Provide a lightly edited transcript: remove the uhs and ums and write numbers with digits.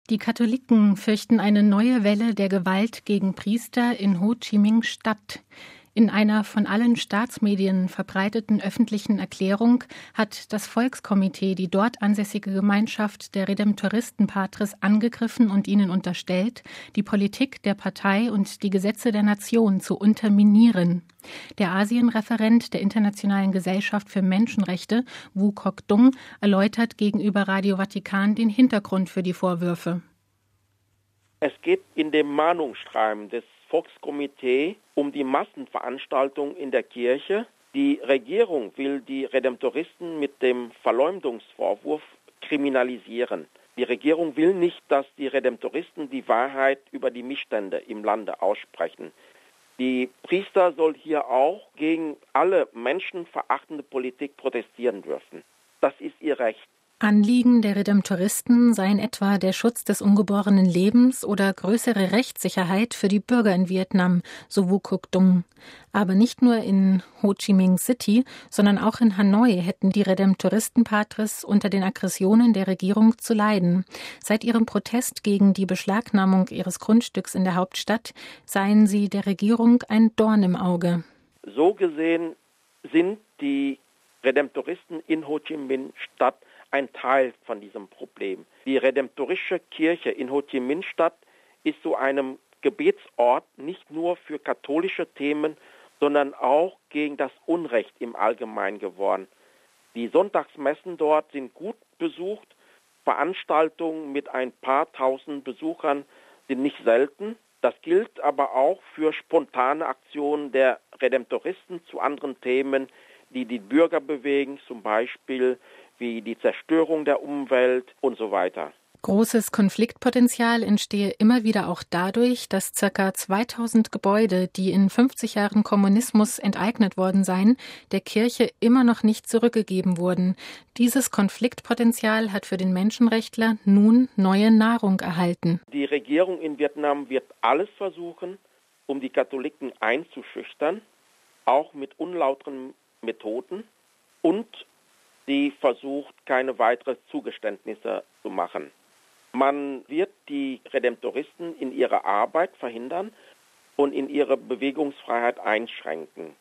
Die Katholiken fürchten eine neue Welle der Gewalt gegen Priester in Ho Chi Minh Stadt. In einer von allen Staatsmedien verbreiteten öffentlichen Erklärung hat das Volkskomitee die dort ansässige Gemeinschaft der Redemptoristen-Patres angegriffen und ihnen unterstellt, die Politik der Partei und die Gesetze der Nation zu unterminieren. Der Asienreferent der Internationalen Gesellschaft für Menschenrechte, Wu Kok-Dung, erläutert gegenüber Radio Vatikan den Hintergrund für die Vorwürfe. Es geht in dem Mahnungsschreiben des Volkskomitees um die Massenveranstaltung in der Kirche. Die Regierung will die Redemptoristen mit dem Verleumdungsvorwurf kriminalisieren. Die Regierung will nicht, dass die Redemptoristen die Wahrheit über die Missstände im Lande aussprechen. Die Priester soll hier auch gegen alle menschenverachtende Politik protestieren dürfen. Das ist ihr Recht. Anliegen der Redemptoristen seien etwa der Schutz des ungeborenen Lebens oder größere Rechtssicherheit für die Bürger in Vietnam, so Wu Kok-Dung. Aber nicht nur in Ho Chi Minh City, sondern auch in Hanoi hätten die Redemptoristen-Patres unter den Aggressionen der Regierung zu leiden. Seit ihrem Protest gegen die Beschlagnahmung ihres Grundstücks in der Hauptstadt seien sie der Regierung ein Dorn im Auge. So gesehen sind die Redemptoristen in Ho Chi Minh Stadt ein Teil von diesem Problem. Die Redemptorische Kirche in Ho Chi Minh Stadt ist zu einem Gebetsort nicht nur für katholische Themen, sondern auch gegen das Unrecht im Allgemeinen geworden. Die Sonntagsmessen dort sind gut besucht, Veranstaltungen mit ein paar tausend Besuchern sind nicht selten. Das gilt aber auch für spontane Aktionen der Redemptoristen zu anderen Themen, die die Bürger bewegen, zum Beispiel wie die Zerstörung der Umwelt und so weiter. Großes Konfliktpotenzial entstehe immer wieder auch dadurch, dass ca. 2000 Gebäude, die in 50 Jahren Kommunismus enteignet worden seien, der Kirche immer noch nicht zurückgegeben wurden. Dieses Konfliktpotenzial hat für den Menschenrechtler nun neue Nahrung erhalten. Die Regierung in Vietnam wird alles versuchen, um die Katholiken einzuschüchtern, auch mit unlauteren Methoden, und sie versucht, keine weiteren Zugeständnisse zu machen. Man wird die Redemptoristen in ihrer Arbeit verhindern und in ihre Bewegungsfreiheit einschränken.